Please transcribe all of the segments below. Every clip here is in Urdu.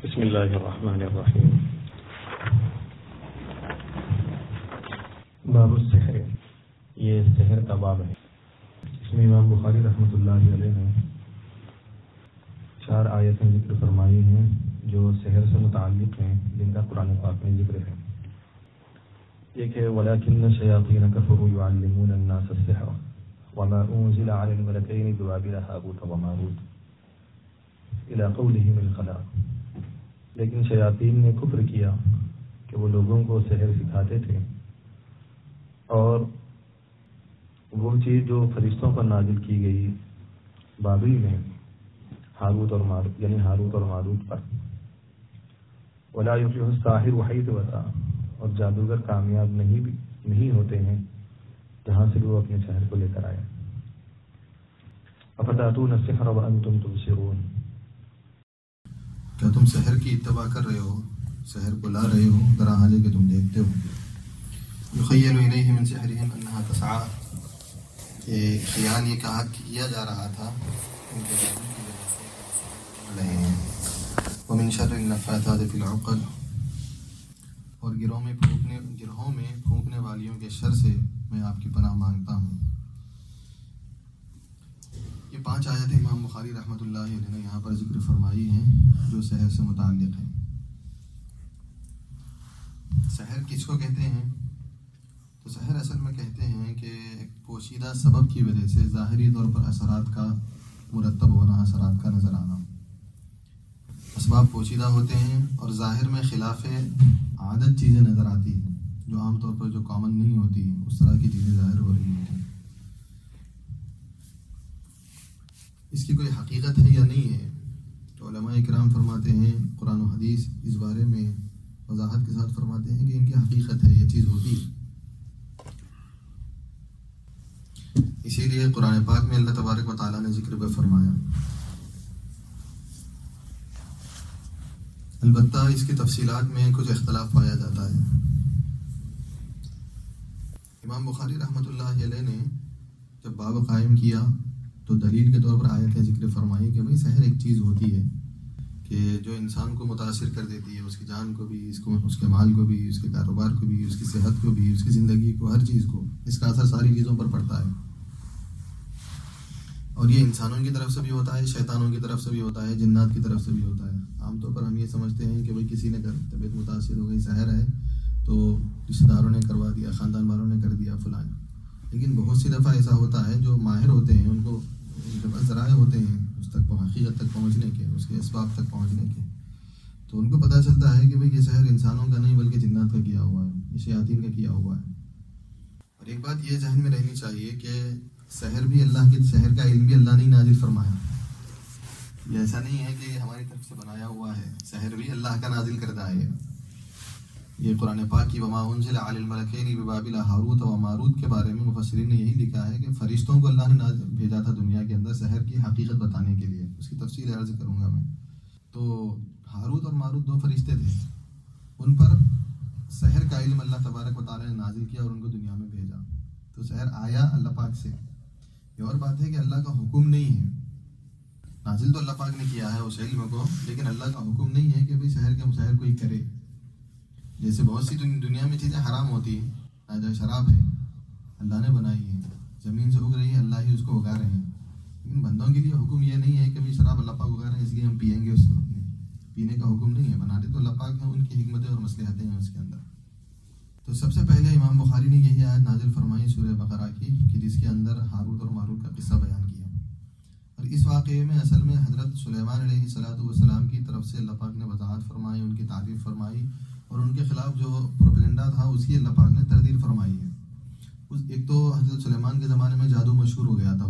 بسم اللہ الرحمن الرحیم۔ باب السحر، یہ سحر کا باب ہے۔ اس میں امام بخاری رحمۃ اللہ علیہ نے 4 آیتیں ذکر فرمائی ہیں جو سحر سے متعلق ہیں، جن کا قرآن پاک میں ذکر ہے۔ ایک ہے وَلَكِنَّ الشَّيَاطِينَ كَفَرُوا يُعَلِّمُونَ النَّاسَ السِّحْرَ وَمَا أُنزِلَ عَلَى الْمَلَكَيْنِ بِبَابِلَ هَارُوتَ وَمَارُوتَ إِلَى قَوْلِهِ مِنْ خَلَقٍ۔ لیکن شیاطین نے کفر کیا کہ وہ لوگوں کو سحر سکھاتے تھے، اور وہ چیز جو فرشتوں پر نازل کی گئی بابل میں ہاروت اور ماروت، یعنی ہاروت اور ماروت پر۔ وَلَا يُفْلِحُ السَّاحِرُ حَيْثُ أَتَىٰ، اور جادوگر کامیاب نہیں ہوتے ہیں جہاں سے وہ اپنے شہر کو لے کر آئے۔ أَفَتَأْتُونَ السِّحْرَ وَأَنْتُمْ تُبْصِرُونَ، کیا تم سحر کی اتباع کر رہے ہو، سحر کو لا رہے ہو در حالے کہ تم دیکھتے ہو۔ یخیل الیہ من سحرہم انہا تسعی، کہ خیال یہ کیا جا رہا تھا ان کے جادو کی وجہ سے رہے ہیں۔ ومن شر النفاثات فی العقد، اور گرہوں میں پھونکنے والیوں کے شر سے میں آپ کی پناہ مانگتا ہوں۔ یہ 5 آیتیں امام بخاری رحمۃ اللہ علیہ نے یہاں پر ذکر فرمائی ہیں جو سحر سے متعلق ہیں۔ سحر کس کو کہتے ہیں؟ تو سحر اصل میں کہتے ہیں کہ ایک پوشیدہ سبب کی وجہ سے ظاہری طور پر اثرات کا مرتب ہونا، اثرات کا نظر آنا۔ اسباب پوشیدہ ہوتے ہیں اور ظاہر میں خلاف عادت چیزیں نظر آتی ہیں، جو عام طور پر جو کامن نہیں ہوتی ہیں، اس طرح کی چیزیں ظاہر ہو رہی ہوتی ہیں۔ اس کی کوئی حقیقت ہے یا نہیں ہے، تو علماء اکرام فرماتے ہیں، قرآن و حدیث اس بارے میں وضاحت کے ساتھ فرماتے ہیں کہ ان کی حقیقت ہے، یہ چیز ہوتی ہے۔ اسی لیے قرآن پاک میں اللہ تبارک و تعالیٰ نے ذکر بھی فرمایا۔ البتہ اس کی تفصیلات میں کچھ اختلاف پایا جاتا ہے۔ امام بخاری رحمۃ اللہ علیہ نے جب باب قائم کیا تو دلیل کے طور پر آیت ذکر فرمائی کہ بھئی سحر ایک چیز ہوتی ہے کہ جو انسان کو متاثر کر دیتی ہے، اس کی جان کو بھی، اس کے مال کو بھی، اس کے کاروبار کو بھی، اس کی صحت کو بھی، اس کی زندگی کو، ہر چیز کو اس کا اثر ساری چیزوں پر پڑتا ہے۔ اور یہ انسانوں کی طرف سے بھی ہوتا ہے، شیطانوں کی طرف سے بھی ہوتا ہے، جنات کی طرف سے بھی ہوتا ہے۔ عام طور پر ہم یہ سمجھتے ہیں کہ بھئی کسی نے طبیعت متاثر ہو گئی، سحر ہے، تو رشتہ داروں نے کروا دیا، خاندان والوں نے کر دیا فلاں۔ لیکن بہت سی دفعہ ایسا ہوتا ہے جو ماہر ہوتے ہیں، ان کے پاس ذرائع ہوتے ہیں اس تک حقیقت تک پہنچنے کے، اس کے اسباب تک پہنچنے کے، تو ان کو پتہ چلتا ہے کہ بھئی یہ سحر انسانوں کا نہیں بلکہ جنات کا کیا ہوا ہے، یہ شیاطین کا کیا ہوا ہے۔ اور ایک بات یہ ذہن میں رہنی چاہیے کہ سحر کا علم بھی اللہ نے نازل فرمایا۔ یہ ایسا نہیں ہے کہ یہ ہماری طرف سے بنایا ہوا ہے، سحر بھی اللہ کا نازل کردہ ہے۔ یہ قرآن پاک کی وما انزل علی الملکین ببابل ہاروت و ماروت کے بارے میں مفسرین نے یہی لکھا ہے کہ فرشتوں کو اللہ نے بھیجا تھا دنیا کے اندر سحر کی حقیقت بتانے کے لیے۔ اس کی تفصیل عرض کروں گا میں۔ تو ہاروت اور ماروت 2 فرشتے تھے، ان پر سحر کا علم اللہ تبارک و تعالیٰ نے نازل کیا اور ان کو دنیا میں بھیجا۔ تو سحر آیا اللہ پاک سے۔ یہ اور بات ہے کہ اللہ کا حکم نہیں ہے، نازل تو اللہ پاک نے کیا ہے اس علم کو، لیکن اللہ کا حکم نہیں ہے کہ بھئی سحر کوئی کرے۔ جیسے بہت سی دنیا میں چیزیں حرام ہوتی ہیں، جیسے شراب ہے، اللہ نے بنائی ہے، زمین سے اگ رہی ہے، اللہ ہی اس کو اگا رہے ہیں، لیکن بندوں کے لیے حکم یہ نہیں ہے کہ بھئی شراب اللہ پاک اگا رہے ہیں اس لیے ہم پئیں گے، اس کو پینے کا حکم نہیں ہے، بناتے تو اللہ پاک ہیں، ان کی حکمتیں اور مصلحتیں ہیں اس کے اندر۔ تو سب سے پہلے امام بخاری نے یہی آیت نازل فرمائی سورہ بقرہ کی کہ جس کے اندر ہاروت اور ماروت کا قصہ بیان کیا۔ اور اس واقعے میں اصل میں حضرت سلیمان علیہ السلام کی طرف سے اللہ پاک نے وضاحت فرمائی، ان کی تعریف فرمائی، اور ان کے خلاف جو پروپیگنڈا تھا اس کی اللہ پاک نے تردید فرمائی ہے۔ ایک تو حضرت سلیمان کے زمانے میں جادو مشہور ہو گیا تھا،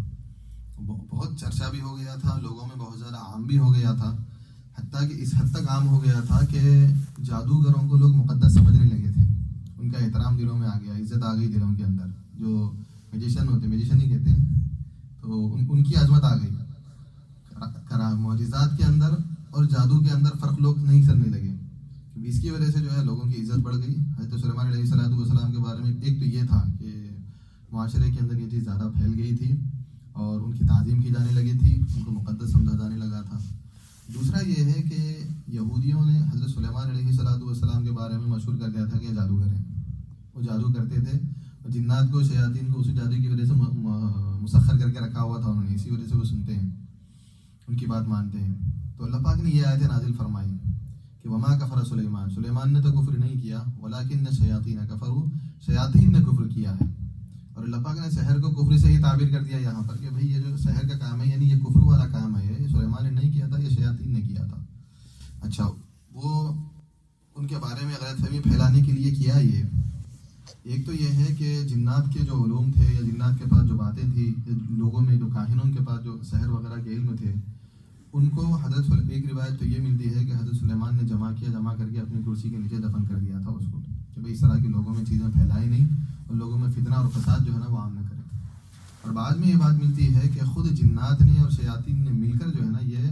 بہت چرچا بھی ہو گیا تھا، لوگوں میں بہت زیادہ عام بھی ہو گیا تھا، حتیٰ کہ اس حد تک عام ہو گیا تھا کہ جادوگروں کو لوگ مقدس سمجھنے لگے تھے، ان کا احترام دلوں میں آ گیا، عزت آ گئی دلوں کے اندر۔ جو میجیشین ہوتے، میجیشین ہی کہتے ہیں، تو ان کی عظمت آ گئی۔ معجزات کے اندر اور جادو کے اندر فرق لوگ نہیں کرنے لگے، اس کی وجہ سے جو ہے لوگوں کی عزت بڑھ گئی۔ حضرت سلیمان علیہ السلام کے بارے میں ایک تو یہ تھا کہ معاشرے کے اندر یہ چیز زیادہ پھیل گئی تھی اور ان کی تعظیم کی جانے لگی تھی، ان کو مقدس سمجھا جانے لگا تھا۔ دوسرا یہ ہے کہ یہودیوں نے حضرت سلیمان علیہ السلام کے بارے میں مشہور کر دیا تھا کہ جادوگر ہیں. وہ جادو کرتے تھے اور جنات کو شیاطین کو اسی جادو کی وجہ سے مسخر کر کے رکھا ہوا تھا انہوں نے, اسی وجہ سے وہ سنتے ہیں, ان کی بات مانتے ہیں. تو اللہ پاک نے یہ آیتیں نازل فرمائی کہ وما کفر سلیمان نے تو کفر نہیں کیا, ولکن الشیاطین کفروا, شیاطین نے کفر کیا ہے. اور اللہ پاک نے سحر کو کفر سے ہی تعبیر کر دیا یہاں پر کہ بھئی یہ جو سحر کا کام ہے یعنی یہ کفر والا کام ہے, یہ سلیمان نے نہیں کیا تھا, یہ شیاطین نے کیا تھا. اچھا, وہ ان کے بارے میں غلط فہمی پھیلانے کے لیے کیا یہ. ایک تو یہ ہے کہ جنات کے جو علوم تھے یا جنات کے پاس جو باتیں تھیں, لوگوں میں جو کاہنوں کے پاس جو سحر وغیرہ کے علم تھے, ان کو ایک روایت تو یہ ملتی ہے کہ حضرت سلیمان نے جمع کر کے اپنی کرسی کے نیچے دفن کر دیا تھا اس کو, کہ بھئی اس طرح کی لوگوں میں چیزیں پھیلائیں نہیں اور لوگوں میں فتنہ اور فساد جو ہے نا وہ عام نہ کریں. اور بعد میں یہ بات ملتی ہے کہ خود جنات نے اور شیاطین نے مل کر جو ہے نا یہ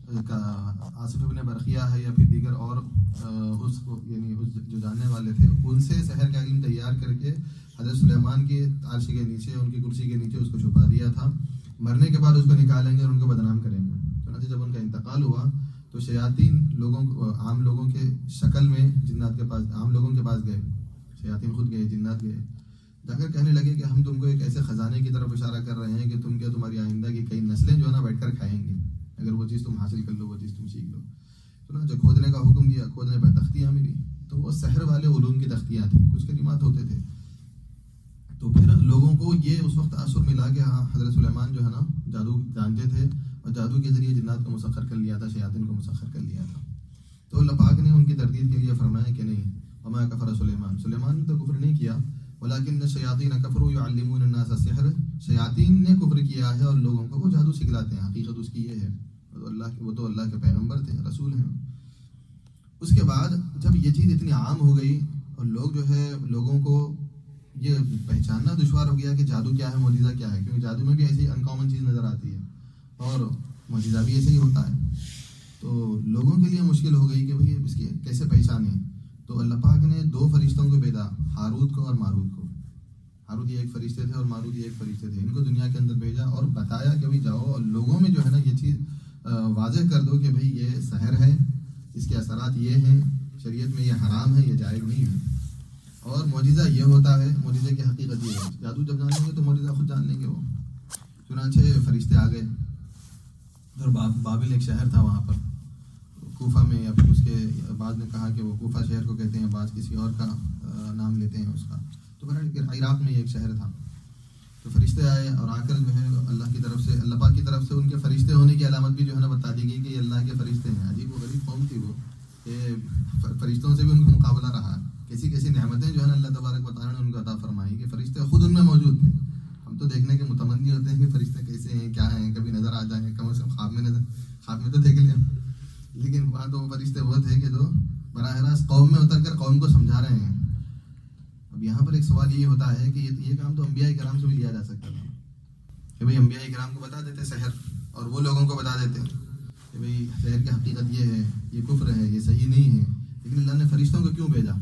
آصف ابن برقیہ ہے یا پھر دیگر اور یعنی اس جو جاننے والے تھے ان سے سحر کا علم تیار کر کے حضرت سلیمان کے عرش کے نیچے, ان کی کرسی کے نیچے اس کو چھپا دیا تھا. مرنے کے بعد اس کو نکالیں گے اور ان کو بدنام کریں گے. چنانچہ جب ان کا انتقال ہوا تو شیاطین عام لوگوں کے شکل میں جنات کے پاس, عام لوگوں کے پاس گئے, شیاطین خود گئے, جنات گئے, جا کر کہنے لگے کہ ہم تم کو ایک ایسے خزانے کی طرف اشارہ کر رہے ہیں کہ تمہاری آئندہ کی کئی نسلیں جو ہے نا بیٹھ کر کھائیں گی اگر وہ چیز تم حاصل کر لو, وہ چیز تم سیکھ لو. تو نا جو کھودنے کا حکم دیا, کھودنے پہ تختیاں ملی, تو وہ سحر والے علوم کی تختیاں تھیں, کچھ کلمات ہوتے تھے. تو پھر لوگوں کو یہ اس وقت تاثر ملا کہ ہاں حضرت سلیمان جو ہے نا جادو جانتے تھے اور جادو کے ذریعے جنات کو مسخر کر لیا تھا, شیاطین کو مسخر کر لیا تھا. تو اللہ پاک نے ان کی تردید کے لیے فرمایا کہ نہیں, وما کفر سلیمان نے تو کفر نہیں کیا, ولکن الشیاطین کفروا یعلمون الناس السحر, شیاطین نے کفر کیا ہے اور لوگوں کو وہ جادو سکھلاتے ہیں. حقیقت اس کی یہ ہے, وہ تو اللہ کے پیغمبر تھے, رسول ہیں. اس کے بعد جب یہ چیز اتنی عام ہو گئی اور لوگ جو ہے لوگوں کو یہ پہچاننا دشوار ہو گیا کہ جادو کیا ہے, معجزہ کیا ہے, کیونکہ جادو میں بھی ایسی انکامن چیز نظر آتی ہے اور معجزہ بھی ایسے ہی ہوتا ہے. تو لوگوں کے لیے مشکل ہو گئی کہ بھئی اس کی کیسے پہچانیں. تو اللہ پاک نے 2 فرشتوں کو بھیجا, ہاروت کو اور ماروت کو. ہاروت یہ ایک فرشتے تھے اور ماروت یہ ایک فرشتے تھے. ان کو دنیا کے اندر بھیجا اور بتایا کہ بھئی جاؤ اور لوگوں میں جو ہے نا یہ چیز واضح کر دو کہ بھئی یہ سحر ہے, اس کے اثرات یہ ہیں, شریعت میں یہ حرام ہے, یہ جائز نہیں ہے. اور معجزہ یہ ہوتا ہے, معجزے کی حقیقت یہ ہے. جادو جب جانیں گے تو معجزہ خود جان لیں گے وہ. چنانچہ فرشتے آ گئے اور بابل ایک شہر تھا وہاں پر کوفہ میں, یا پھر اس کے بعد نے کہا کہ وہ کوفہ شہر کو کہتے ہیں, بعض کسی اور کا نام لیتے ہیں اس کا. تو عراق میں یہ ایک شہر تھا. تو فرشتے آئے اور آ کر جو ہے اللہ کی طرف سے, اللہ پاک کی طرف سے ان کے فرشتے ہونے کی علامت بھی جو ہے نا بتا دی گئی کہ یہ اللہ کے فرشتے ہیں. عجیب و غریب قوم تھی وہ, کہ فرشتوں سے بھی ان کو مقابلہ رہا. کیسی کیسی نعمتیں جو ہے نا اللہ تبارک و تعالیٰ نے ان کو عطا فرمائی کہ فرشتے خود ان میں موجود تھے. ہم تو دیکھنے کے متمنی ہوتے ہیں کہ فرشتے کیسے ہیں, کیا ہیں, کبھی نظر آ جائیں, کم از کم خواب میں تو دیکھ لیں. لیکن وہاں تو وہ فرشتے وہ تھے کہ جو براہ راست قوم میں اتر کر قوم کو سمجھا رہے ہیں. اب یہاں پر ایک سوال یہ ہوتا ہے کہ یہ کام تو انبیاء کرام سے بھی لیا جا سکتا تھا کہ بھئی انبیاء کرام کو بتا دیتے سحر, اور وہ لوگوں کو بتا دیتے کہ بھئی سحر کی حقیقت یہ ہے, یہ کفر ہے, یہ صحیح نہیں ہے. لیکن اللہ نے فرشتوں کو کیوں بھیجا؟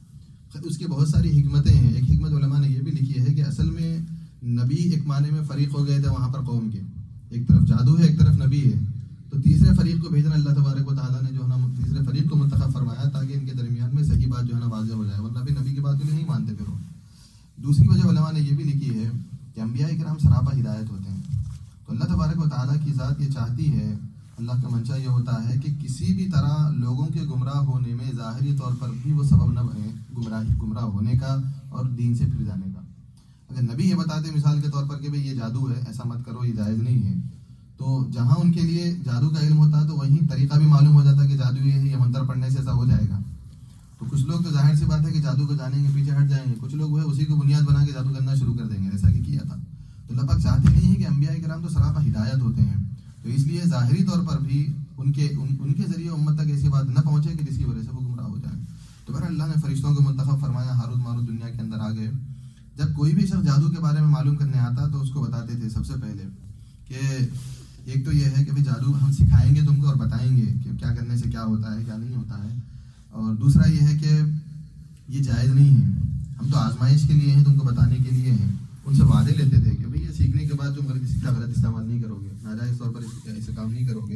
اس کی بہت ساری حکمتیں ہیں. ایک حکمت علماء نے یہ بھی لکھی ہے کہ اصل میں نبی ایک معنی میں فریق ہو گئے تھے وہاں پر قوم کے, ایک طرف جادو ہے, ایک طرف نبی ہے. تو تیسرے فریق کو بھیجنا اللہ تبارک و تعالیٰ نے جو ہے نا تیسرے فریق کو منتخب فرمایا تاکہ ان کے درمیان میں صحیح بات جو ہے نا واضح ہو جائے, ورنہ پھر نبی کی بات کو نہیں مانتے پھر وہ. دوسری وجہ علماء نے یہ بھی لکھی ہے کہ انبیاء کرام سراپا ہدایت ہوتے ہیں. تو اللہ تبارک و تعالیٰ کی ذات یہ چاہتی ہے, اللہ کا منشا یہ ہوتا ہے کہ کسی بھی طرح لوگوں کے گمراہ ہونے میں ظاہری طور پر بھی وہ سبب نہ بنے گمراہ ہونے کا اور دین سے پھر جانے کا. اگر نبی یہ بتاتے مثال کے طور پر کہ بھئی یہ جادو ہے, ایسا مت کرو, یہ جائز نہیں ہے, تو جہاں ان کے لیے جادو کا علم ہوتا تو وہیں طریقہ بھی معلوم ہو جاتا کہ جادو یہ ہے, یہ منتر پڑھنے سے ایسا ہو جائے گا. تو کچھ لوگ تو ظاہر سی بات ہے کہ جادو کو جانیں گے, پیچھے ہٹ جائیں گے. کچھ لوگ وہ اسی کو بنیاد بنا کے جادو کرنا شروع کر دیں گے, جیسا کہ کیا تھا. تو اللہ پاک چاہتے نہیں ہیں کہ انبیاء کرام تو سراپا ہدایت ہوتے ہیں, تو اس لیے ظاہری طور پر بھی ان کے ذریعے امت تک ایسی بات نہ پہنچے کہ جس کی وجہ سے وہ گمراہ ہو جائیں. تو بہرحال اللہ نے فرشتوں کو منتخب فرمایا, ہاروت ماروت دنیا کے اندر آ گئے. جب کوئی بھی شخص جادو کے بارے میں معلوم کرنے آتا تو اس کو بتاتے تھے سب سے پہلے کہ ایک تو یہ ہے کہ جادو ہم سکھائیں گے تم کو اور بتائیں گے کہ کیا کرنے سے کیا ہوتا ہے, کیا نہیں ہوتا ہے. اور دوسرا یہ ہے کہ یہ جائز نہیں ہے, ہم تو آزمائش کے لیے ہیں, تم کو بتانے کے لیے ہیں. ان سے وعدے لیتے تھے کہ بھئی یہ سیکھنے کے بعد جو کسی کا غلط استعمال نہیں کرو گے, ناجائز طور پر ایسے کام نہیں کرو گے,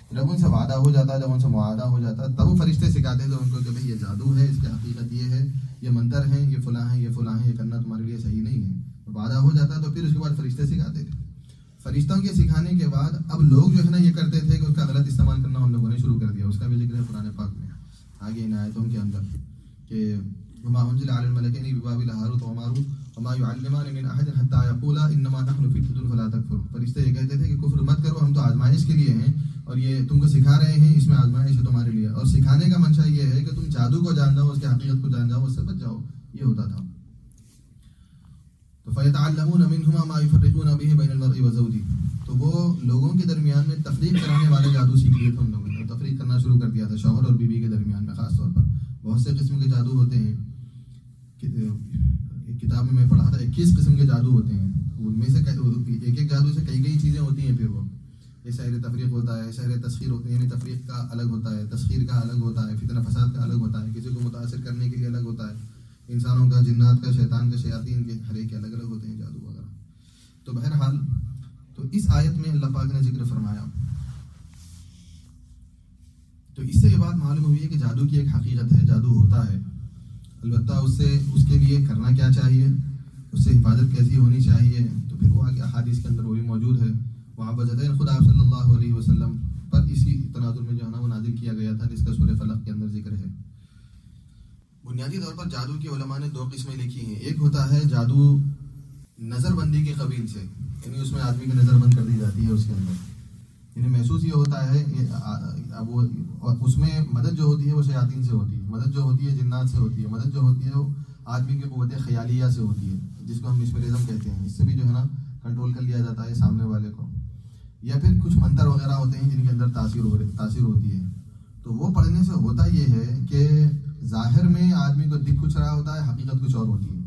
جب ان سے وعدہ ہو جاتا، جب ان سے معاہدہ ہو جاتا، تب وہ فرشتے سکھاتے تھے ان کو کہ بھئی یہ جادو ہے، اس کی حقیقت یہ ہے، یہ منتر ہیں، یہ فلاں ہیں، یہ فلاں ہیں، یہ کرنا تمہارے لیے صحیح نہیں ہے۔ وعدہ ہو جاتا تو پھر اس کے بعد فرشتے سکھاتے تھے۔ فرشتوں کے سکھانے کے بعد اب لوگ جو ہے نا یہ کرتے تھے کہ اس کا غلط استعمال کرنا ان لوگوں نے شروع کر دیا۔ اس کا بھی ذکر ہے قرآن پاک میں آگے ان آیتوں کے اندر کہ وما انزل على الملكين ببابل هاروت وماروت وما يعلمان من احد حتى يقولا انما نحن فتنة فلا تكفر۔ فرشتے یہ کہتے تھے کہ کفر مت کرو، ہم تو آزمائش کے لیے ہیں اور یہ تم کو سکھا رہے ہیں، اس میں آزمائش ہے تمہارے لیے، اور سکھانے کا منشا یہ ہے کہ تم جادو کو جان جاؤ، اس کی حقیقت کو جان جاؤ، اس سے بچ جاؤ، یہ ہوتا تھا۔ تو فَيَتَعَلَّمُونَ مِنْهُمَا مَا يُفَرِّقُونَ بِهِ بَيْنَ الْمَرْءِ وَزَوْجِهِ، تو وہ لوگوں کے درمیان میں تفریق کرانے والے جادو سیکھ لیے تھے ان لوگوں نے، تفریق کرنا شروع کر دیا تھا شوہر اور بیوی کے درمیان میں۔ خاص طور پر بہت سے قسم کے جادو ہوتے ہیں، کتاب میں پڑھا تھا 21 قسم کے جادو ہوتے ہیں، ان میں سے ایک ایک جادو سے کئی چیزیں ہوتی ہیں۔ پھر وہ یہ سحر تفریق ہوتا ہے، سحر تسخیر ہوتے ہیں، یعنی تفریق کا الگ ہوتا ہے، تسخیر کا الگ ہوتا ہے، فتنہ فساد کا الگ ہوتا ہے، کسی کو متاثر کرنے کے لیے الگ ہوتا ہے، انسانوں کا، جنات کا، شیطان کا، شیاطین کے، ہر ایک الگ الگ ہوتے ہیں جادو وغیرہ۔ تو بہرحال تو اس آیت میں اللہ پاک نے ذکر فرمایا، تو اس سے یہ بات معلوم ہوئی ہے کہ جادو کی ایک حقیقت ہے، جادو ہوتا ہے، البتہ اس کے لیے کرنا کیا چاہیے، اس سے حفاظت کیسی ہونی چاہیے، تو پھر وہ آگے احادیث کے اندر وہ بھی موجود ہے۔ وہاں بجدین خدا صلی اللہ علیہ وسلم پر اسی تناظر میں جو ہے نا وہ نازل کیا گیا تھا، جس کا سورہ فلق کے اندر ذکر ہے۔ بنیادی طور پر جادو کی علماء نے 2 قسمیں لکھی ہیں۔ ایک ہوتا ہے جادو نظر بندی کے قبیل سے، یعنی اس میں آدمی کی نظر بند کر دی جاتی ہے، اس کے اندر یعنی محسوس یہ ہوتا ہے وہ، اور اس میں مدد جو ہوتی ہے وہ شیاطین سے ہوتی ہے، مدد جو ہوتی ہے جنات سے ہوتی ہے، مدد جو ہوتی ہے وہ آدمی کی قوت خیالیہ سے ہوتی ہے، جس کو ہم مسمرزم کہتے ہیں۔ اس سے بھی جو ہے نا کنٹرول کر لیا جاتا ہے سامنے والے کو، یا پھر کچھ منتر وغیرہ ہوتے ہیں جن کے اندر تاثیر ہوتی ہے۔ تو وہ پڑھنے سے ہوتا یہ ہے کہ ظاہر میں آدمی کو دکھ کچھ رہا ہوتا ہے، حقیقت کچھ اور ہوتی ہے،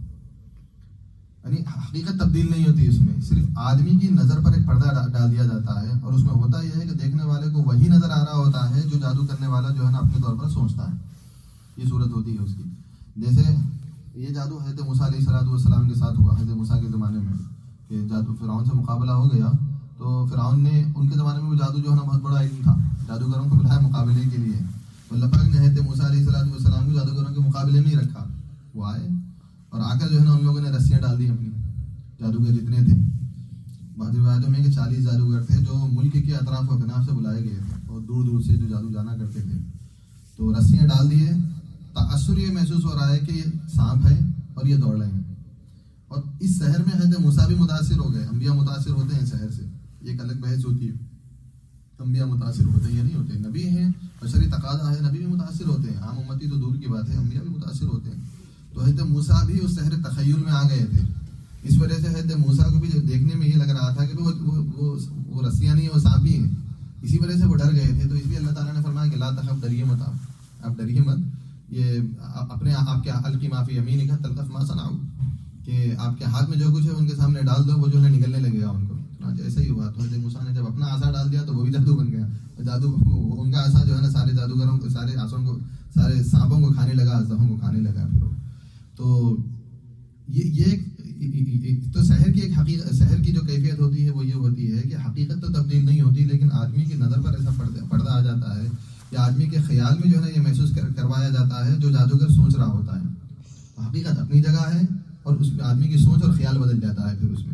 یعنی حقیقت تبدیل نہیں ہوتی، اس میں صرف آدمی کی نظر پر ایک پردہ ڈال دیا جاتا ہے، اور اس میں ہوتا یہ ہے کہ دیکھنے والے کو وہی نظر آ رہا ہوتا ہے جو جادو کرنے والا جو ہے نا اپنے طور پر سوچتا ہے۔ یہ صورت ہوتی ہے اس کی۔ جیسے یہ جادو حضرت موسیٰ علیہ السلام کے ساتھ ہوا، حضرت موسیٰ کے زمانے میں، کہ جادو فرعون سے مقابلہ ہو گیا، تو فرعون نے، ان کے زمانے میں وہ جادو جو ہے نا بہت بڑا علم تھا، جادوگروں کو بلایا مقابلے کے لیے، اللہ پاک نے حضرت موسیٰ علیہ السلام کو جادوگروں کے مقابلے میں ہی رکھا۔ وہ آئے اور آ کر جو ہے نا ان لوگوں نے رسیاں ڈال دی اپنی، جادوگر جتنے تھے، بعض روایتوں میں کہ 40 جادوگر تھے جو ملک کے اطراف و اکناف سے بلائے گئے تھے اور دور دور سے جو جادو جانا کرتے تھے، تو رسیاں ڈال دیے۔ تأثر یہ محسوس ہو رہا ہے کہ یہ سانپ ہے اور یہ دوڑ رہے ہیں، اور اس سحر میں حضرت موسیٰ بھی متاثر ہو گئے۔ انبیاء متاثر ہوتے ہیں سحر سے، ایک الگ بحث ہوتی ہے، انبیاء متاثر ہوتے ہیں یا نہیں ہوتے، نبی ہیں، بشری تقاضا ہے، نبی بھی متاثر ہوتے ہیں، عام امتی تو دور کی بات ہے، انبیاء بھی متاثر ہوتے ہیں۔ تو حضرت موسیٰ بھی اس سحر تخیل میں آ گئے تھے، اس وجہ سے حضرت موسیٰ کو بھی دیکھنے میں یہ لگ رہا تھا کہ وہ رسیاں نہیں ہیں، وہ سانپ ہی ہیں، اسی وجہ سے وہ ڈر گئے تھے۔ تو اس لیے اللہ تعالیٰ نے فرمایا کہ لا تخف، ڈریے مت، آپ ڈریے مت، یہ اپنے آپ کے القی ما فی یمینک تلقف ما صنعوا، کہ آپ کے ہاتھ میں جو کچھ ہے ان کے سامنے ڈال دو، وہ جو ہے نگلنے لگے گا ان کو۔ ایسا ہی ہوا، تو حضرت موسیٰ نے جب اپنا عصا ڈال دیا تو وہ بھی جادو بن گیا، جادو ان کا عصا جو ہے نا سارے جادوگروں کو، سارے عصوں کو، سارے سانپوں کو کھانے لگا، اژدہوں کو کھانے لگا۔ پھر تو یہ تو سحر کی ایک حقیقت، سحر کی جو کیفیت ہوتی ہے وہ یہ ہوتی ہے کہ حقیقت تو تبدیل نہیں ہوتی، لیکن آدمی کی نظر پر ایسا پردہ آ جاتا ہے، یا آدمی کے خیال میں جو ہے نا یہ محسوس کروایا جاتا ہے جو جادوگر سوچ رہا ہوتا ہے۔ تو حقیقت اپنی جگہ ہے اور اس میں آدمی کی سوچ اور خیال بدل جاتا ہے پھر اس میں۔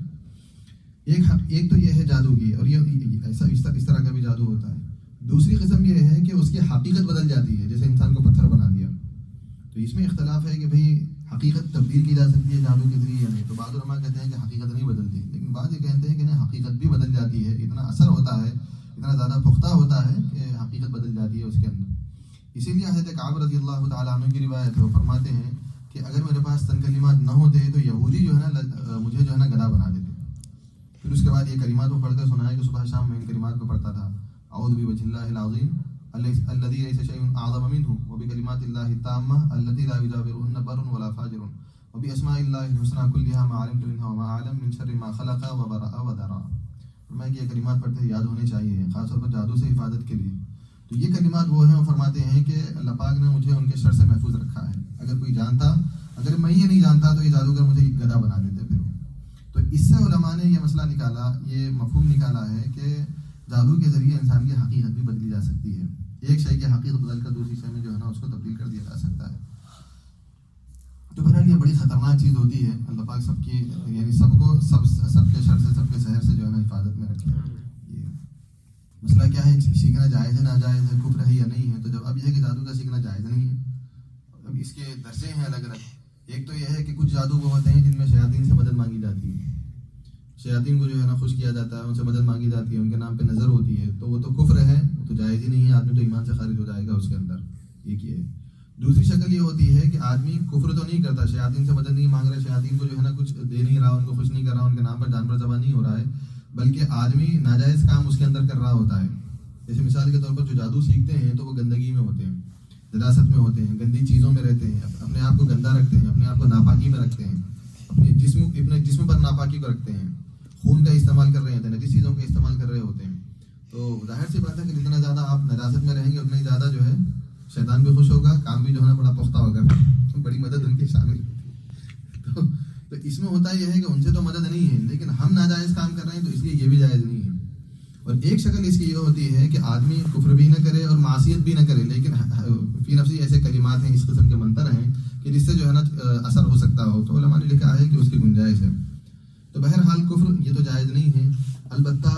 ایک تو یہ ہے جادو کی، اور یہ ایسا اس طرح کا بھی جادو ہوتا ہے۔ دوسری قسم یہ ہے کہ اس کی حقیقت بدل جاتی ہے، جیسے انسان کو پتھر بنا دیا، تو اس میں اختلاف ہے کہ بھئی حقیقت تبدیل کی جا سکتی ہے جادو کے ذریعے یا نہیں۔ تو بعض علماء کہتے ہیں کہ حقیقت نہیں بدلتی، لیکن بعض یہ کہتے ہیں کہ نہیں، حقیقت بھی بدل جاتی ہے، اتنا اثر ہوتا ہے، اتنا زیادہ پختہ ہوتا ہے کہ حقیقت بدل جاتی ہے اس کے اندر۔ اسی لیے حضرت کعب رضی اللہ تعالیٰ عنہ کی روایت ہے، وہ فرماتے ہیں کہ اگر میرے پاس تن کلمات نہ ہوتے تو یہودی جو ہے نا مجھے جو ہے نا گدھا بنا دیتے۔ پھر اس کے بعد یہ کلمات کو پڑھ کر سنایا کہ صبح شام میں ان کلمات کو پڑھتا تھا، اعوذ بوجہ اللہ العظیم الذی لیس شیء اعظم منہ وبکلمات اللہ التامہ التی لا یجاورہن بر ولا فاجر وباسماء اللہ الحسنی کلھا ما علمت منها وما اعلم من شر ما خلق وبرأ ودرا۔ فرمایا کہ یہ کلمات پڑھتے یاد ہونے چاہیے، خاص طور پر جادو سے حفاظت کے لیے۔ تو یہ کلمات وہ ہیں، وہ فرماتے ہیں کہ اللہ پاک نے مجھے ان کے شر سے محفوظ رکھا ہے۔ اگر کوئی جانتا، اگر میں یہ نہیں جانتا تو یہ جادوگر مجھے گدھا بنا دیتے پھر۔ تو اس سے علماء نے یہ مسئلہ نکالا، یہ مفہوم نکالا ہے کہ جادو کے ذریعے انسان کی حقیقت بھی بدلی جا سکتی ہے. ایک شے کی حقیقت بدل کر دوسری شے میں جو ہے نا اس کو تبدیل کر دیا جا سکتا ہے. تو بہرحال یہ بڑی خطرناک چیز ہوتی ہے. اللہ پاک سب کی یعنی سب کو سب کے شر سے سب کے سحر سے جو ہے نا حفاظت میں رکھے. یہ مسئلہ کیا ہے, سیکھنا جائز ہے ناجائز ہے, کفر ہے یا نہیں ہے؟ تو جواب یہ ہے کہ جادو کا سیکھنا جائز نہیں ہے. اب اس کے درجے ہیں الگ الگ. ایک تو یہ ہے کہ کچھ جادو وہ ہوتے ہیں جن میں شیاطین سے مدد مانگی جاتی ہے. شیاطین کو جو ہے نا خوش کیا جاتا ہے, ان سے مدد مانگی جاتی ہے, ان کے نام پہ نظر ہوتی ہے, تو وہ تو کفر ہے, وہ تو جائز ہی نہیں ہے. آدمی تو ایمان سے خارج ہو جائے گا اس کے اندر. ایک یہ ہے. دوسری شکل یہ ہوتی ہے کہ آدمی کفر تو نہیں کرتا, شیاطین سے مدد نہیں مانگ رہا, شیاطین کو جو ہے نا کچھ دے نہیں رہا, ان کو خوش نہیں کر رہا, ان کے نام پر جانور ذبح نہیں ہو رہا ہے, بلکہ آدمی ناجائز کام اس کے اندر کر رہا ہوتا ہے. جیسے مثال کے طور پر جو جادو سیکھتے ہیں تو وہ گندگی میں ہوتے ہیں, نجاست میں ہوتے ہیں, گندی چیزوں میں رہتے ہیں, اپنے آپ کو گندا رکھتے ہیں, اپنے آپ کو ناپاکی میں رکھتے ہیں, اپنے جسم پر ناپاکی کو رکھتے ہیں, خون کا استعمال کر رہے ہوتے ہیں, نجس چیزوں کا استعمال کر رہے ہوتے ہیں. تو ظاہر سی بات ہے کہ جتنا زیادہ آپ نجاست میں رہیں گے اتنا ہی زیادہ جو ہے شیطان بھی خوش ہوگا, کام بھی جو ہے نا بڑا پختہ ہوگا, بڑی مدد ان کی شامل ہوتی ہے. تو اس میں ہوتا یہ ہے کہ ان سے تو مدد نہیں ہے, لیکن ہم ناجائز کام کر رہے ہیں تو اس لیے یہ بھی جائز نہیں ہے. اور ایک شکل اس کی یہ ہوتی ہے کہ آدمی کفر بھی نہ کرے اور معصیت بھی نہ کرے, لیکن فی نفسی ایسے کلمات ہیں, اس قسم کے منتر ہیں کہ جس سے جو ہے نا اثر ہو سکتا ہو. تو علماء نے لکھا ہے کہ اس کی گنجائش ہے. تو بہرحال کفر یہ تو جائز نہیں ہے. البتہ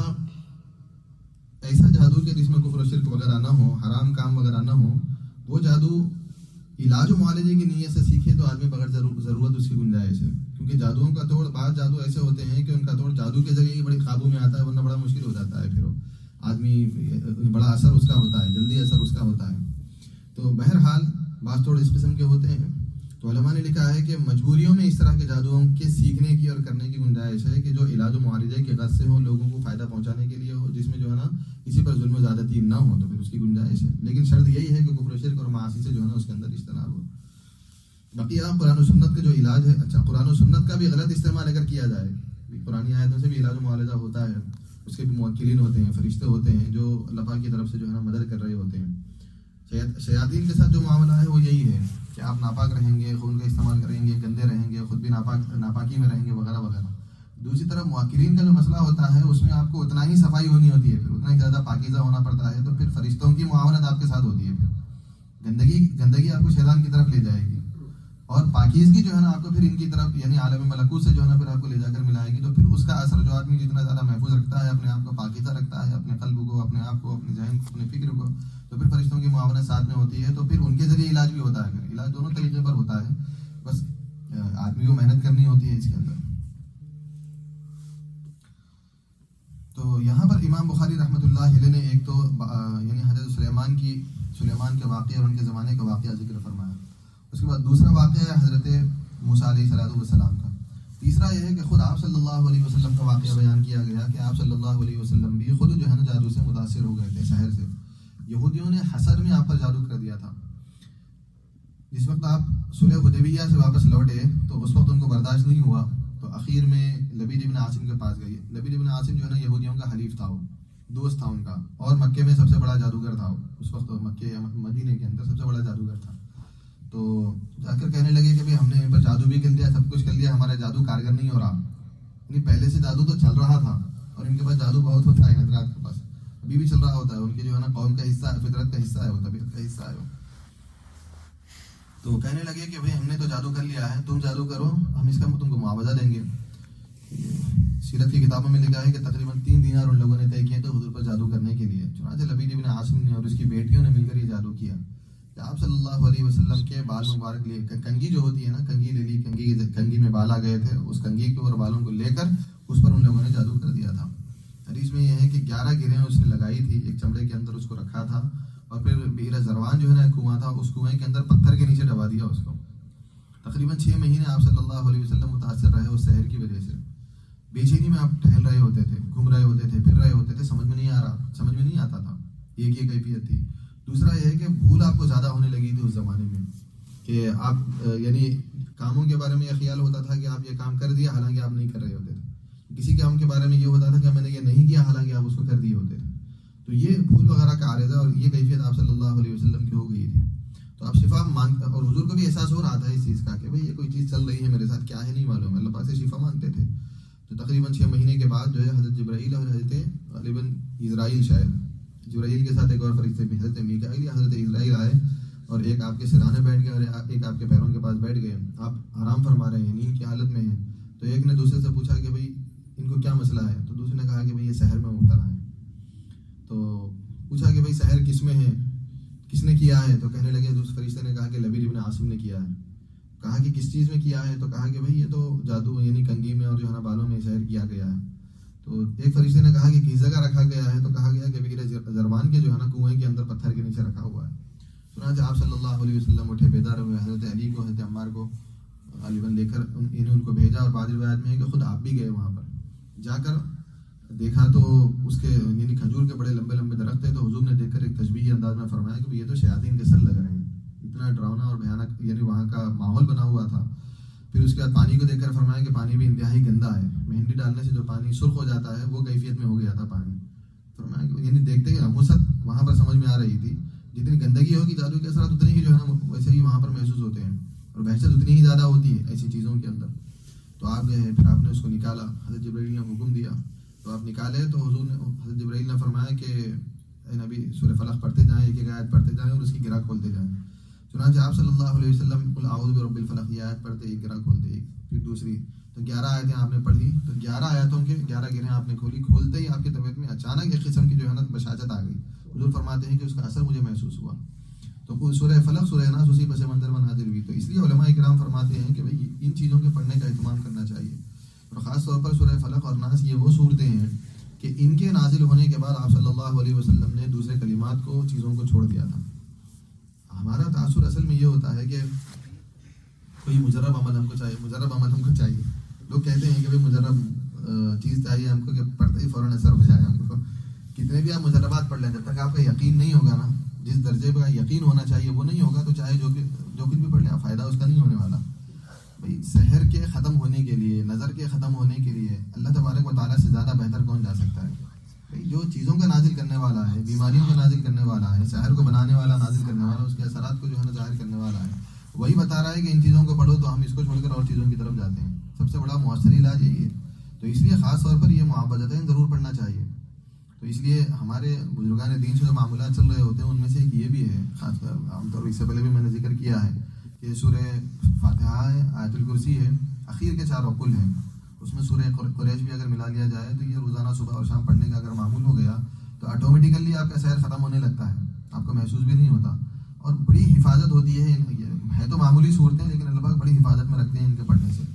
ایسا جادو کہ جس میں کفر و شرک وغیرہ نہ ہو, حرام کام وغیرہ نہ ہو, وہ جادو علاج و معالجے کی نیت سے سیکھے تو آدمی بغیر ضرورت اس کی گنجائش ہے. کیونکہ جادوؤں کا توڑ, بعض جادو ایسے ہوتے ہیں کہ ان کا توڑ جادو کے ذریعے ہی بڑے قابو میں آتا ہے, ورنہ بڑا مشکل ہو جاتا ہے. پھر آدمی بڑا اثر اس کا ہوتا ہے, جلدی اثر اس کا ہوتا ہے. تو بہرحال بعض توڑ اس قسم کے ہوتے ہیں. تو علماء نے لکھا ہے کہ مجبوریوں میں اس طرح کے جادوؤں کے سیکھنے کی اور کرنے کی گنجائش ہے کہ جو علاج و معالجے کے غرض سے ہو, لوگوں کو فائدہ پہنچانے کے لیے ہو, جس میں جو ہے نا کسی پر ظلم و زیادتی نہ ہو, تو پھر اس کی گنجائش ہے. لیکن شرط یہی ہے کہ کفر و شرک اور معاصی سے جو ہے نا اس کے اندر اجتناب ہو. باقی آپ قرآن و سنت کا جو علاج ہے, اچھا قرآن و سنت کا بھی غلط استعمال اگر کیا جائے, قرآنی آیتوں سے بھی علاج و معالجہ ہوتا ہے, اس کے بھی موکلین ہوتے ہیں, فرشتے ہوتے ہیں جو اللہ پاک کی طرف سے جو ہے نا مدد کر رہے ہوتے ہیں. شیاطین کے ساتھ جو معاملہ ہے وہ یہی ہے کہ آپ ناپاک رہیں گے, خون کا استعمال کریں گے, گندے رہیں گے, خود بھی ناپاکی میں رہیں گے وغیرہ وغیرہ. دوسری طرف موکلین کا جو مسئلہ ہوتا ہے اس میں آپ کو اتنا ہی صفائی ہونی ہوتی ہے, پھر اتنا ہی زیادہ پاکیزہ ہونا پڑتا ہے. تو پھر فرشتوں کی معاونت آپ کے ساتھ ہوتی ہے. پھر گندگی آپ کو شیطان کی طرف لے جائے گی, اور پاکیزگی جو ہے نا آپ کو پھر ان کی طرف یعنی عالم ملکوت سے جو ہے نا پھر آپ کو لے جا کر ملائے گی. تو پھر اس کا اثر, جو آدمی جتنا زیادہ محفوظ رکھتا ہے, اپنے آپ کو پاکیزہ رکھتا ہے, اپنے قلب کو, اپنے آپ کو, اپنے ذہن کو, اپنے فکر کو, تو پھر فرشتوں کی معاونت ساتھ میں ہوتی ہے. تو پھر ان کے ذریعے علاج بھی ہوتا ہے. پھر علاج دونوں طریقے پر ہوتا ہے, بس آدمی کو محنت کرنی ہوتی ہے اس کے اندر. تو یہاں پر امام بخاری رحمۃ اللہ علیہ نے ایک تو یعنی حضرت سلیمان کے واقعے اور ان کے زمانے کا واقعہ ذکر فرمایا. اس کے بعد دوسرا واقعہ ہے حضرت موسیٰ علیہ السلام کا. تیسرا یہ ہے کہ خود آپ صلی اللہ علیہ وسلم کا واقعہ بیان کیا گیا کہ آپ صلی اللہ علیہ وسلم بھی خود جو ہے نا جادو سے متاثر ہو گئے تھے, سحر سے. یہودیوں نے حسد میں آپ پر جادو کر دیا تھا. جس وقت آپ صلح حدیبیہ سے واپس لوٹے تو اس وقت ان کو برداشت نہیں ہوا, تو اخیر میں لبید ابن عاصم کے پاس گئی. لبید ابن عاصم جو ہے نا یہودیوں کا حلیف تھا, وہ دوست تھا ان کا, اور مکے میں سب سے بڑا جادوگر تھا. اس وقت مدینے کے اندر سب سے بڑا جادوگر تھا. تو جا کر کہنے لگے کہ ہم نے ان پر جادو بھی کر لیا, سب کچھ کر لیا, ہمارا جادو کارگر نہیں ہو رہا. یعنی پہلے سے جادو تو چل رہا تھا, اور ان کے پاس جادو بہت ہوتا ہے, حضرات کے پاس ابھی بھی چل رہا ہوتا ہے. ان کی جو ہے نا قوم کا حصہ ہے, فطرت کا حصہ ہے, وہ طبیعت کا حصہ ہے. تو کہنے لگے کہ ہم نے تو جادو کر لیا ہے, تم جادو کرو, ہم اس کا تم کو معاوضہ دیں گے. سیرت کی کتابوں میں لکھا ہے کہ تقریباً 3 دینار ان لوگوں نے طے کیے تھے حضور پر جادو کرنے کے لیے. چنانچہ لبید ابن عاصم نے اور اس کی بیٹیوں نے مل کر یہ جادو کیا کہ آپ صلی اللہ علیہ وسلم کے بال مبارک لے, کنگھی جو ہوتی ہے نا, کنگھی لے لی, کنگھی میں بال آ گئے تھے, اس کنگھی کے اور بالوں کو لے کر اس پر ان لوگوں نے جادو کر دیا تھا. حدیث میں یہ ہے کہ 11 گرہیں اس نے لگائی تھی, ایک چمڑے کے اندر اس کو رکھا تھا, اور پھر بئر زروان جو ہے نا ایک کنواں تھا, اس کنویں کے اندر پتھر کے نیچے دبا دیا اس کو. تقریباً 6 مہینے آپ صلی اللہ علیہ وسلم متاثر رہے اس سحر کی وجہ سے. بے چینی میں آپ ٹہل رہے ہوتے تھے, گھوم رہے ہوتے تھے, پھر رہے ہوتے تھے, سمجھ میں نہیں آتا تھا. ایک یہ کیفیت تھی. دوسرا یہ ہے کہ بھول آپ کو زیادہ ہونے لگی تھی اس زمانے میں, کہ آپ یعنی کاموں کے بارے میں یہ خیال ہوتا تھا کہ آپ یہ کام کر دیا حالانکہ آپ نہیں کر رہے ہوتے تھے. کسی کام کے بارے میں یہ ہوتا تھا کہ میں نے یہ نہیں کیا حالانکہ آپ اس کو کر دیے ہوتے تھے. تو یہ بھول وغیرہ کا عارضہ اور یہ کیفیت آپ صلی اللہ علیہ وسلم کی ہو گئی تھی. تو آپ شفا مانگ, اور حضور کو بھی احساس ہو رہا تھا اس چیز کا کہ بھائی یہ کوئی چیز چل رہی ہے میرے ساتھ, کیا ہے نہیں معلوم, اللہ پاک سے شفا مانگتے تھے. تو تقریباً 6 مہینے کے بعد جو ہے حضرت جبرائیل اور حضرت غالباً اسرائیل شاید جبرائیل کے ساتھ ایک اور فرشتے بھی حضرت میکائیل یا حضرت اسرائیل آئے اور ایک آپ کے سرانے بیٹھ گئے اور ایک آپ کے پیروں کے پاس بیٹھ گئے. آپ آرام فرما رہے ہیں, نیند کی حالت میں ہیں. تو ایک نے دوسرے سے پوچھا کہ بھائی ان کو کیا مسئلہ ہے؟ تو دوسرے نے کہا کہ بھائی یہ سحر میں مبتلا ہے. تو پوچھا کہ بھائی سحر کس میں ہے, کس نے کیا ہے؟ تو کہنے لگے, دوسرے فرشتے نے کہا کہ لبید ابن عاصم نے کیا ہے. کہا کہ کس چیز میں کیا ہے؟ تو کہا کہ بھائی یہ تو جادو یعنی کنگھی میں اور جو ہے نا بالوں میں سحر کیا گیا ہے. تو ایک فرشتے نے کہا کہ کس جگہ رکھا گیا ہے؟ تو کہا گیا کہ بھائی زربان کے جو ہے نا کنویں کے اندر پتھر کے نیچے رکھا ہوا ہے. چنانچہ آپ صلی اللہ علیہ وسلم اٹھے بیدار ہوئے, حضرت علی کو حضرت عمار کو غالباً لے کر انہیں ان کو بھیجا, اور بعض روایت میں ہے کہ خود آپ بھی گئے وہاں پر. جا کر دیکھا تو اس کے یعنی کھجور کے بڑے لمبے لمبے درخت ہیں. تو حضور نے دیکھ کر ایک تشبیہی انداز میں فرمایا کہ یہ تو شیاطین کے سر لگ رہے ہیں. اتنا ڈراؤنا اور بھیانک یعنی وہاں کا ماحول بنا ہوا تھا. پھر اس کے بعد پانی کو دیکھ کر فرمایا کہ پانی بھی انتہائی گندا ہے, مہندی ڈالنے سے جو پانی سرخ ہو جاتا ہے وہ کیفیت میں ہو گیا تھا پانی. فرمایا کہ یعنی دیکھتے ہی ناموست وہاں پر سمجھ میں آ رہی تھی. جتنی گندگی ہوگی جادو کے اثرات اتنے ہی جو ہے نا ویسے ہی وہاں پر محسوس ہوتے ہیں, اور بحثت اتنی ہی زیادہ ہوتی ہے ایسی چیزوں کے اندر. تو آپ گئے, پھر آپ نے اس کو نکالا, حضرت جبرائیل نے حکم دیا تو آپ نکالے. تو حضور نے حضرت جبرائیل نے فرمایا کہ اے نبی سورہ فلق پڑھتے جائیں, ایک ایک آیت پڑھتے جائیں اور اس کی گرہ کھولتے جائیں. چنانچہ آپ صلی اللہ علیہ وسلم قل اعوذ برب الفلق یہ آیت پڑھتے, ایک گرہ کھولتے, ایک پھر دوسری. تو 11 آیتیں آپ نے پڑھی. تو 11 آیتوں کے 11 گرہیں آپ نے کھولی. کھولتے ہی آپ کی طبیعت میں اچانک ایک قسم کی جو ہے نا بشاشت آ گئی. حضور فرماتے ہیں کہ اس کا اثر مجھے محسوس ہوا. تو سورہ فلق سورہ ناس اسی پس منظر میں نازل ہوئی. تو اس لیے علماء کرام فرماتے ہیں کہ بھائی ان چیزوں کے پڑھنے کا اہتمام کرنا چاہیے. اور خاص طور پر سورہ فلق اور ناس یہ وہ صورتیں ہیں کہ ان کے نازل ہونے کے بعد آپ صلی اللہ علیہ وسلم نے دوسرے کلمات کو چیزوں کو چھوڑ دیا تھا. ہمارا تاثر اصل میں یہ ہوتا ہے کہ کوئی مجرب عمل ہم کو چاہیے, مجرب عمل ہم کو چاہیے. لوگ کہتے ہیں کہ بھائی مجرب چیز چاہیے ہم کو کہ پڑھتے ہی فوراً اثر ہو جائے ہم کو. کتنے بھی آپ مجربات پڑھ لیں, جب تک آپ کا یقین نہیں ہوگا نا, جس درجے کا یقین ہونا چاہیے وہ نہیں ہوگا, تو چاہے جو کچھ بھی پڑھ لیں فائدہ اس کا نہیں ہونے والا. بھائی سحر کے ختم ہونے کے لیے, نظر کے ختم ہونے کے لیے اللہ تبارک و تعالیٰ سے زیادہ بہتر کون جا سکتا ہے؟ بھائی جو چیزوں کا نازل کرنے والا ہے, بیماریوں کا نازل کرنے والا ہے, سحر کو بنانے والا, نازل کرنے والا, اس کے اثرات کو جو ہے نا ظاہر کرنے والا ہے, وہی بتا رہا ہے کہ ان چیزوں کو پڑھو. تو ہم اس کو چھوڑ کر اور چیزوں کی طرف جاتے ہیں. سب سے بڑا مؤثر علاج یہی ہے. تو اس لیے خاص طور پر یہ معاوضتیں ضرور پڑھنا چاہیے. تو اس لیے ہمارے بزرگان دین سے جو معاملات چل رہے ہوتے ہیں ان میں سے ایک یہ بھی ہے, خاص کر عام طور پر اس سے پہلے بھی میں نے ذکر کیا ہے کہ سورہ فاتحہ ہے, آیت الکرسی ہے, اخیر کے 4 عقل ہیں. اس میں سورہ قریش بھی اگر ملا لیا جائے تو یہ روزانہ صبح اور شام پڑھنے کا اگر معمول ہو گیا تو آٹومیٹیکلی آپ کا سحر ختم ہونے لگتا ہے, آپ کو محسوس بھی نہیں ہوتا. اور بڑی حفاظت ہوتی ہے تو معمولی صورتیں لیکن اللہ پاک بڑی حفاظت میں رکھتے ہیں ان کے پڑھنے سے.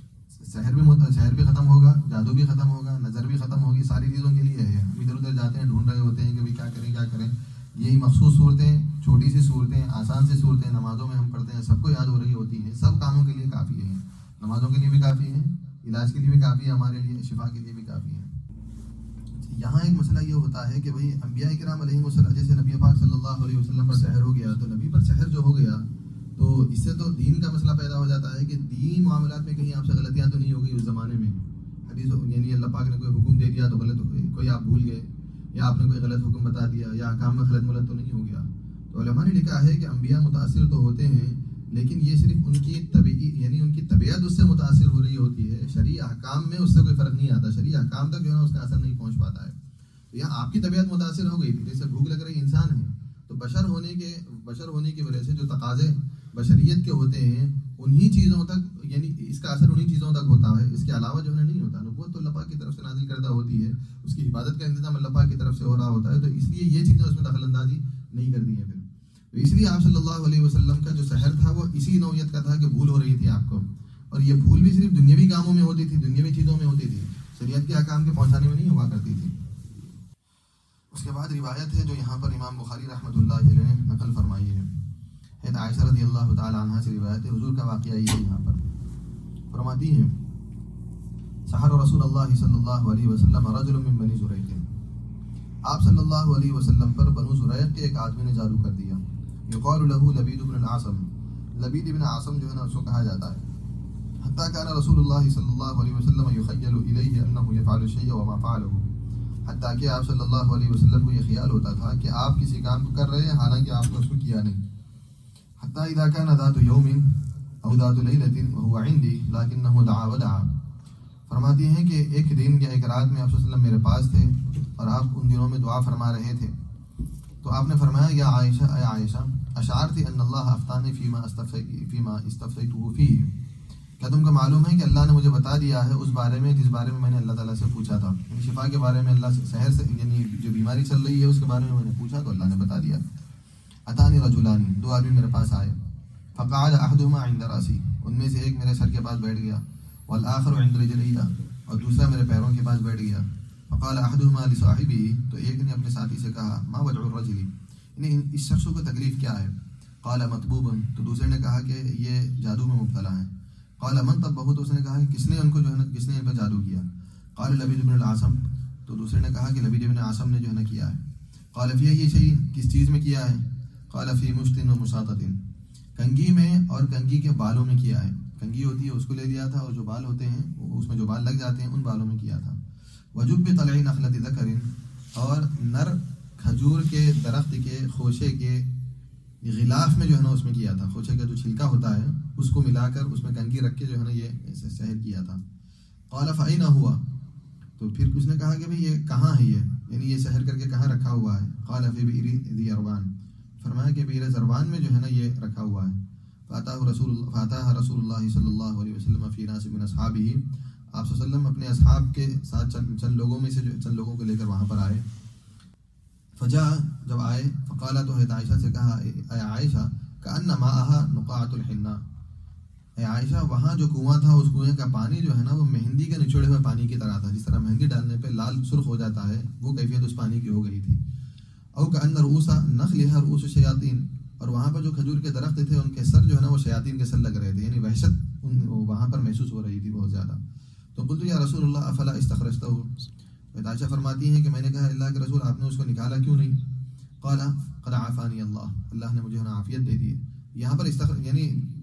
سحر بھی ختم ہوگا, جادو بھی ختم ہوگا, نظر بھی ختم ہوگی, ساری چیزوں کے لیے ہے. ہم ادھر ادھر جاتے ہیں, ڈھونڈ رہے ہوتے ہیں کہ بھائی کیا کریں. یہی مخصوص صورتیں, چھوٹی سی صورتیں, آسان سی صورتیں نمازوں میں ہم پڑھتے ہیں, سب کو یاد ہو رہی ہوتی ہیں. سب کاموں کے لیے کافی ہیں, نمازوں کے لیے بھی کافی ہیں, علاج کے لیے بھی کافی ہے, ہمارے لیے شفا کے لیے بھی کافی ہے. یہاں ایک مسئلہ یہ ہوتا ہے کہ بھائی انبیاء کرام علیہم السلام, جیسے نبی پاک صلی اللہ علیہ وسلم پر سحر ہو گیا, تو نبی پر سحر جو ہو گیا تو اس سے تو دین کا مسئلہ پیدا ہو جاتا ہے کہ دین معاملات میں کہیں آپ سے غلطیاں تو نہیں ہو گئی اس زمانے میں. حدیث یعنی اللہ پاک نے کوئی حکم دے دیا تو غلط, کوئی آپ بھول گئے, یا آپ نے کوئی غلط حکم بتا دیا, یا احکام میں غلط ملت تو نہیں ہو گیا. تو علماء نے لکھا ہے کہ انبیاء متاثر تو ہوتے ہیں لیکن یہ صرف ان کی یعنی ان کی طبیعت اس سے متاثر ہو رہی ہوتی ہے. شرعی احکام میں اس سے کوئی فرق نہیں آتا, شرعی احکام تک جو ہے نا اس کا اثر نہیں پہنچ پاتا ہے. تو یہاں آپ کی طبیعت متاثر ہو گئی تھی, جیسے بھوک لگ رہی انسان ہے, تو بشر ہونے کی وجہ سے جو تقاضے بشریت کے ہوتے ہیں انہی چیزوں تک, یعنی اس کا اثر انہی چیزوں تک ہوتا ہے, اس کے علاوہ جو ہے نہیں ہوتا. نبوت تو اللہ پاک کی طرف سے نازل کردہ ہوتی ہے, اس کی حفاظت کا انتظام اللہ پاک کی طرف سے ہو رہا ہوتا ہے. تو اس لیے یہ چیزیں اس میں دخل اندازی نہیں کرتی ہیں. پھر تو اس لیے آپ صلی اللہ علیہ وسلم کا جو سحر تھا وہ اسی نوعیت کا تھا کہ بھول ہو رہی تھی آپ کو, اور یہ بھول بھی صرف دنیاوی کاموں میں ہوتی تھی, دنیاوی چیزوں میں ہوتی تھی, شریعت کے احکام کے پہنچانے میں نہیں ہوا کرتی تھی. اس کے بعد روایت ہے جو یہاں پر امام بخاری رحمۃ اللہ علیہ نے نقل فرمائی ہے, عائشہ رضی اللہ تعالی عنہا سے روایت ہے. حضور کا واقعہ یہ ہے, یہاں پر فرماتی ہیں سحر رسول اللہ صلی اللہ علیہ وسلم رجل من بنی زریق, آپ صلی اللہ علیہ وسلم پر بنو زریق کے ایک آدمی نے جادو کر دیا. یقال له لبید بن العاصم, لبید بن عاصم جو ہے نا اس کو کہا جاتا ہے. حتی کان رسول اللہ صلی اللہ علیہ وسلم یخیل الیہ انه یفعل الشیء وما فعله, حتیٰ کہ آپ صلی اللہ علیہ وسلم کو یہ خیال ہوتا تھا کہ آپ کسی کام کو کر رہے ہیں حالانکہ آپ نے اس کو کیا نہیں. حتیٰ اذا كان ذات يوم او ذات ليلة وهو عندي لكنه دعا ودعا, فرماتی ہیں کہ ایک دن یا ایک رات میں آپ صلی اللہ علیہ وسلم میرے پاس تھے اور آپ ان دنوں میں دعا فرما رہے تھے، تو آپ نے فرمایا یا عائشہ اے عائشہ اشعرتی ان اللہ افتانی فیما استفتیتہ فیہ، کیا تم کو معلوم ہے کہ اللہ نے مجھے بتا دیا ہے اس بارے میں جس بارے میں میں نے اللہ تعالیٰ سے پوچھا تھا، یعنی شفا کے بارے میں، اللہ سے سحر سے یعنی جو بیماری چل رہی ہے اس کے بارے میں نے پوچھا تو اللہ نے بتا دیا۔ اتانی رجلانی، دو آدمی میرے پاس آئے، فقعد احدہما عند راسی، ان میں سے ایک میرے سر کے پاس بیٹھ گیا، والآخر عند رجلی، اور دوسرا میرے پیروں کے پاس بیٹھ گیا۔ فقال احدہما لصاحبہ، تو ایک نے اپنے ساتھی سے کہا ما وجع الرجل، یعنی اس شخص کو تکلیف کیا ہے؟ قال مطبوب، تو دوسرے نے کہا کہ یہ جادو میں مبتلا ہے۔ قال من طبہ، تو اس نے کہا کہ کس نے ان کو جو ہے نا کس نے ان پر جادو کیا؟ قال لبید بن العاصم، تو دوسرے نے کہا کہ لبید بن عاصم نے جو ہے نا کیا ہے۔ قال فی یہ شیء، کس چیز میں کیا ہے؟ قال فی مشط و مساطۃ، کنگھی میں اور کنگھی کے بالوں میں کیا ہے۔ کنگھی ہوتی ہے اس کو لے لیا تھا، اور جو بال ہوتے ہیں اس میں جو بال لگ جاتے ہیں ان بالوں میں کیا تھا۔ وجب طلع نخلۃ ذکر، اور نر کھجور کے درخت کے خوشے کے غلاف میں جو ہے نا اس میں کیا تھا، خوشے کا جو چھلکا ہوتا ہے اس کو ملا کر اس میں کنگھی رکھ کے جو ہے نا یہ سحر کیا تھا۔ قال فأین ہوا، تو پھر اس نے کہا کہ بھئی یہ کہاں ہے، یہ یعنی یہ سحر کر کے کہاں رکھا ہوا ہے؟ قال فی بئر ذی اربان، فرمایا کہ بئر زربان میں جو ہے نا یہ رکھا ہوا ہے۔ فاتاہ رسول اللہ صلی اللہ علیہ وسلم فی ناس من اصحابہ، آپ صلی اللہ علیہ وسلم اپنے اصحاب کے ساتھ چند لوگوں میں سے چند لوگوں کو لے کر وہاں پر آئے۔ فجاء، جب آئے، فقالا، تو حضرت عائشہ سے کہا اے عائشہ کأن ماءها نقاعۃ الحناء، اے عائشہ وہاں جو کنواں تھا اس کنویں کا پانی جو ہے نا وہ مہندی کے نچوڑے ہوئے پانی کی طرح تھا، جس طرح مہندی ڈالنے پہ لال سرخ ہو جاتا ہے وہ کیفیت اس پانی کی ہو گئی تھی۔ او کأن رؤوس نخلها رؤوس الشیاطین، اور وہاں پر جو کھجور کے درخت تھے ان کے سر جو ہے نا وہ شیاطین کے سر لگ رہے تھے، یعنی وحشت وہاں پر محسوس ہو رہی تھی بہت زیادہ۔ تو قلت یا رسول اللہ افلا استخرجتہ، عائشہ فرماتی ہیں کہ میں نے کہا اللہ کے رسول آپ نے اس کو نکالا کیوں نہیں؟ قال قد عافانی اللہ، اللہ نے مجھے عافیت دے دی۔ یہاں پر یعنی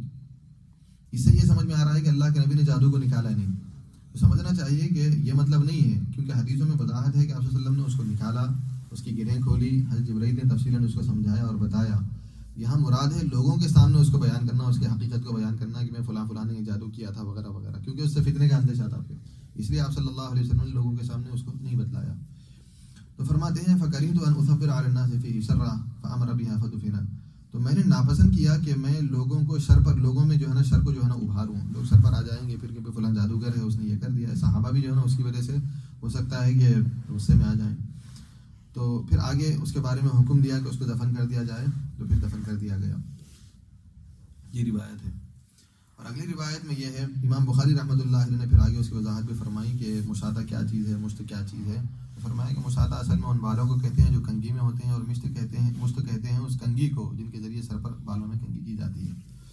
اس سے یہ سمجھ میں آ رہا ہے کہ اللہ کے نبی نے جادو کو نکالا نہیں، تو سمجھنا چاہیے کہ یہ مطلب نہیں ہے، کیونکہ حدیثوں میں وضاحت ہے کہ آپ صلی اللہ علیہ وسلم نے اس کو نکالا، اس کی گرہیں کھولی، حضرت جبرائیل نے تفصیلاً اس کو سمجھایا اور بتایا۔ یہاں مراد ہے لوگوں کے سامنے اس کو بیان کرنا، اس کی حقیقت کو بیان کرنا کہ میں فلاں فلاں نے جادو کیا تھا وغیرہ وغیرہ، کیونکہ اس سے فتنے کا اندیشہ تھا پھر، اس لیے آپ صلی اللہ علیہ وسلم نے لوگوں کے سامنے اس کو نہیں بتلایا۔ تو فرماتے ہیں فکرہت ان اثبر علی الناس فیہ شرا فامر بها فدفنت، تو میں نے ناپسند کیا کہ میں لوگوں کو شر پر، لوگوں میں جو ہے نا شر کو جو ہے نا ابھاروں، لوگ شر پر آ جائیں گے پھر کہ فلاں جادوگر ہے اس نے یہ کر دیا ہے، صحابہ بھی جو ہے نا اس کی وجہ سے ہو سکتا ہے کہ غصے میں آ جائیں۔ تو پھر آگے اس کے بارے میں حکم دیا کہ اس کو دفن کر دیا جائے، تو پھر دفن کر دیا گیا۔ یہ روایت ہے۔ اور اگلی روایت میں یہ ہے، امام بخاری رحمۃ اللہ علیہ نے پھر آگے اس کی وضاحت بھی فرمائی کہ مشاطہ کیا چیز ہے، مشت کیا چیز ہے۔ فرمایا کہ مشاطہ اصل میں ان بالوں کو کہتے ہیں جو کنگھی میں ہوتے ہیں، اور مشت کہتے ہیں اس کنگھی کو جن کے ذریعے سر پر بالوں میں کنگھی کی جاتی ہے۔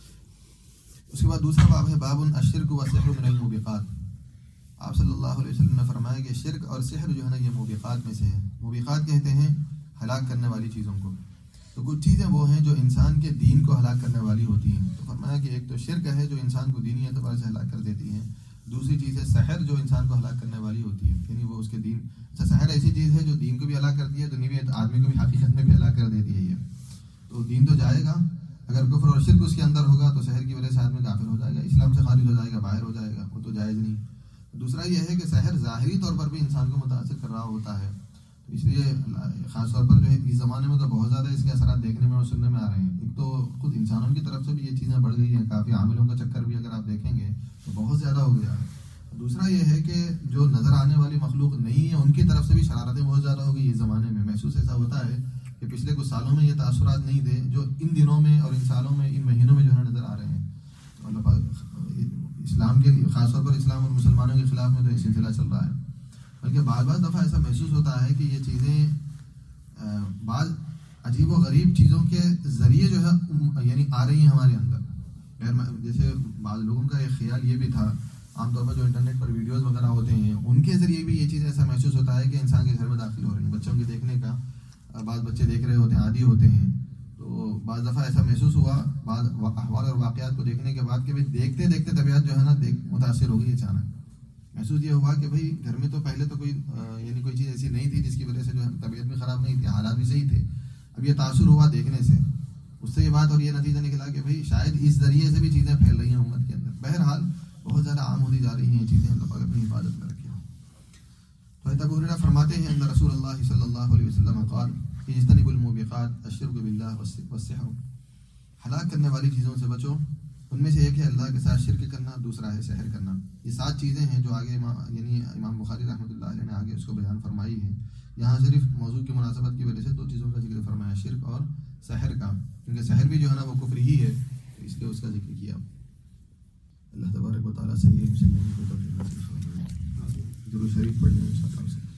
اس کے بعد دوسرا باب ہے باب الشرک والسحر من الموبقات۔ آپ صلی اللہ علیہ وسلم نے فرمایا کہ شرک اور سحر جو ہے نا یہ موبقات میں سے ہے۔ موبقات کہتے ہیں ہلاک کرنے والی چیزوں کو، تو کچھ چیزیں وہ ہیں جو انسان کے دین کو ہلاک کرنے والی ہوتی ہیں۔ تو فرمایا کہ ایک تو شرک ہے جو انسان کو دینی اعتبار سے ہلاک کر دیتی ہے، دوسری چیز ہے سحر جو انسان کو ہلاک کرنے والی ہوتی ہے، یعنی وہ اس کے دین، اچھا سحر ایسی چیز ہے جو دین کو بھی ہلاک کرتی ہے، دنیوی آدمی کو بھی حقیقت میں بھی ہلاک کر دیتی ہے۔ یہ تو دین تو جائے گا، اگر کفر اور شرک اس کے اندر ہوگا تو سحر کی وجہ سے آدمی کافر ہو جائے گا، اسلام سے خارج ہو جائے گا، باہر ہو جائے گا، وہ تو جائز نہیں۔ دوسرا یہ ہے کہ سحر ظاہری طور پر بھی انسان کو متاثر کر رہا ہوتا ہے، تو اس لیے خاص طور پر جو ہے اس زمانے میں تو بہت زیادہ اس کے اثرات دیکھنے میں اور سننے میں آ رہے ہیں۔ ایک تو خود انسانوں کی طرف سے بھی یہ چیزیں بڑھ گئی ہیں، کافی عاملوں کا چکر بھی اگر آپ دیکھیں گے تو بہت زیادہ ہو گیا ہے۔ دوسرا یہ ہے کہ جو نظر آنے والی مخلوق نہیں ہے ان کی طرف سے بھی شرارتیں بہت زیادہ ہو گئی اس زمانے میں۔ محسوس ایسا ہوتا ہے کہ پچھلے کچھ سالوں میں یہ تاثرات نہیں تھے جو ان دنوں میں اور ان سالوں میں، ان مہینوں میں جو ہے نظر آ رہے ہیں۔ اسلام کے خاص طور پر اسلام اور مسلمانوں کے خلاف میں تو یہ سلسلہ چل رہا ہے، بلکہ بعض دفعہ ایسا محسوس ہوتا ہے کہ یہ چیزیں بعض عجیب و غریب چیزوں کے ذریعے جو ہے یعنی آ رہی ہیں ہمارے اندر۔ جیسے بعض لوگوں کا ایک خیال یہ بھی تھا، عام طور پر جو انٹرنیٹ پر ویڈیوز وغیرہ ہوتے ہیں ان کے ذریعے بھی یہ چیز ایسا محسوس ہوتا ہے کہ انسان کے گھر میں داخل ہو رہی ہیں، بچوں کے دیکھنے کا، بعض بچے دیکھ رہے ہوتے ہیں، عادی ہوتے ہیں۔ تو بعض دفعہ ایسا محسوس ہوا بعض احوال اور واقعات کو دیکھنے کے بعد کہ دیکھتے دیکھتے طبیعت جو ہے نا متاثر ہو گئی اچانک۔ محسوس یہ ہوا کہ بھائی گھر میں تو پہلے تو کوئی چیز ایسی نہیں تھی جس کی وجہ سے جو ہے طبیعت بھی خراب نہیں تھی، حالات بھی صحیح تھے، اب یہ تاثر ہوا دیکھنے سے، اس سے یہ بات اور یہ نتیجہ نکلا کہ بھائی شاید اس ذریعے سے بھی چیزیں پھیل رہی ہیں امت کے اندر۔ بہرحال بہت زیادہ عام ہوتی جا رہی ہیں یہ چیزیں، اللہ پاک اپنی حفاظت میں رکھے۔ تو حضرت ابو ہریرہ فرماتے ہیں ان رسول اللہ صلی اللہ علیہ وسلم قال اجتنبوا الموبقات الشرک باللہ والسحر، ہلاک کرنے والی چیزوں سے بچو، ان میں سے ایک ہے اللہ کے ساتھ شرک کرنا، دوسرا ہے سحر کرنا۔ یہ 7 چیزیں ہیں جو آگے امام بخاری رحمۃ اللہ علیہ نے آگے اس کو بیان فرمائی ہیں۔ یہاں صرف موضوع کی مناسبت کی وجہ سے 2 چیزوں کا ذکر فرمایا، شرک اور سحر کا، کیونکہ سحر بھی جو ہے نا وہ کفر ہی ہے، اس لیے اس کا ذکر کیا۔ اللہ تبارک و تعالیٰ سے یہ مسلمانوں کو درود شریف پڑھنے میں